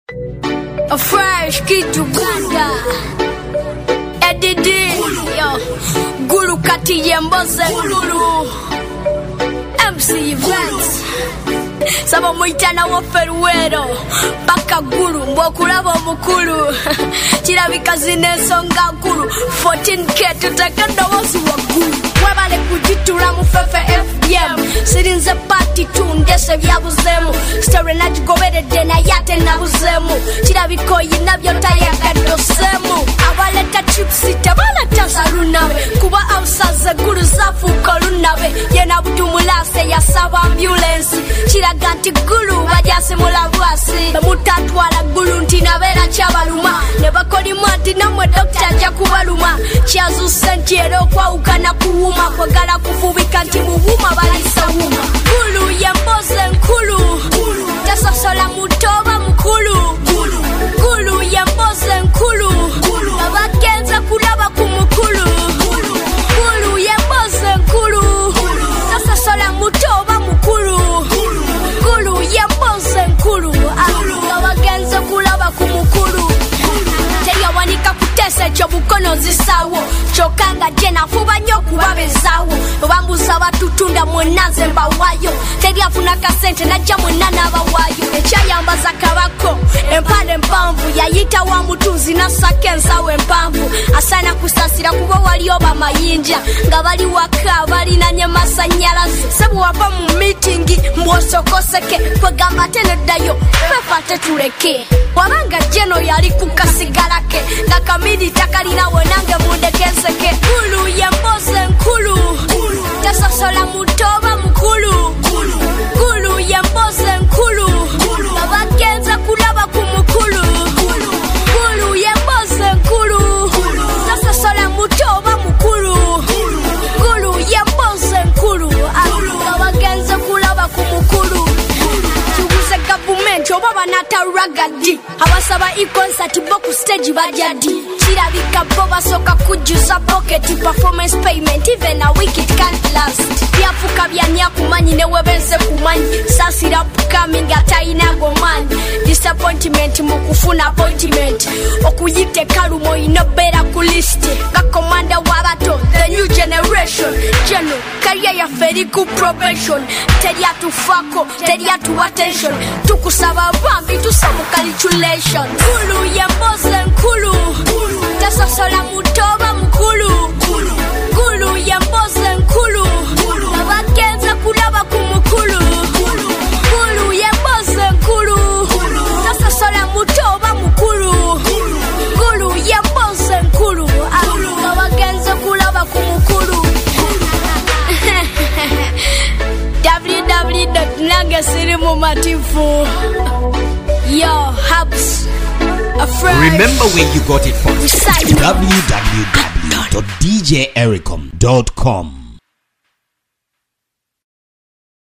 A fresh kid Uganda. Edidi. Yo. Guru Kati Yemboze. Guru. MC Events. Saba muitana wa Feruero. Baka Guru. Mbokulabo mukulu. Chirabika zinesonga Guru. 14K tutakanda wasu wa Guru. Wabale kujitura mufefe FDM. Sirinze party tundese byabuzemu. Story najigobere dena yate nabuzemu. Chirabiko yinabyo tayagadosemu. Abaleta chips tabaleta sarunabe. Kuba ausaze Guru zafu kolunabe. Yena butumulase ya saba ambulance. Chiraganti Guru bajase mulabwasi. Bemutatwala Guru ntinabera chabaluma. Nebakoli mwanti namwe doctor jakubaluma. Chiazu sentiero kwa ukana kuuma. Kwagala kufubika nti muwuma balisa wuma. Guru yemboze nkulu. Tasosola mutoba mukulu. Guru yemboze nkulu. Abagenza kulaba kumukulu. Guru yemboze nkulu. Tasosola mutoba mukulu. Guru yemboze nkulu. Abagenza kulaba kumukulu. Teyawanika kutesa chobukono zisawo. Chokanga jena fuba nyoku babezawo. Bambuza batutunda mwenaze mbawayo. Teriyafuna kasente najja mwenana bawayo. Echayambaza kabako empale mpamvu. Yayita wa mutuzi nasakenza we mpamvu. Asana kusasira kuba wali oba mayinja. Nga bali waka bali na nyamasa nyalazi. Sebu wapa mu meetingi mwosokoseke. Kwegamba tene dayo fefate tuleke. Wabanga jeno yali kukasigalake. Na kamidi takalina wenange mundekenseke. Guru yemboze nkulu. Tasosola mutoba mukulu. Guru yemboze nkulu. Abagenza kulaba kumukulu. Guru yemboze nkulu. Tasosola mutoba mukulu. Guru yemboze nkulu. Abagenza kulaba kumukulu. Tuguze government oba banata ragadi. Abasaba i-concert boku stage bajadi. Chirabika boba soka kujuza pocket performance payment even a week it can't last. Byafuka byanya kumanyi ne webenze kumanyi. Sasira coming ataina goman. Disappointment mu kufuna appointment. Okuyite kalumo inobera ku list. Ka commander wabato the new generation. Geno career ya very good probation. Teria tu fako, teria tu attention. Tukusaba bambi tusamu calculation. Guru yemboze nkulu. Tasosola mutoba mukulu. Guru yemboze nkulu. Abagenza kulaba kumukulu. Guru yemboze nkulu. Tasosola mutoba mukulu. Guru yemboze nkulu. Abagenza kulaba kumukulu. www.nagasirimu Yo, Hubs. Remember where you got it from. www.djericom.com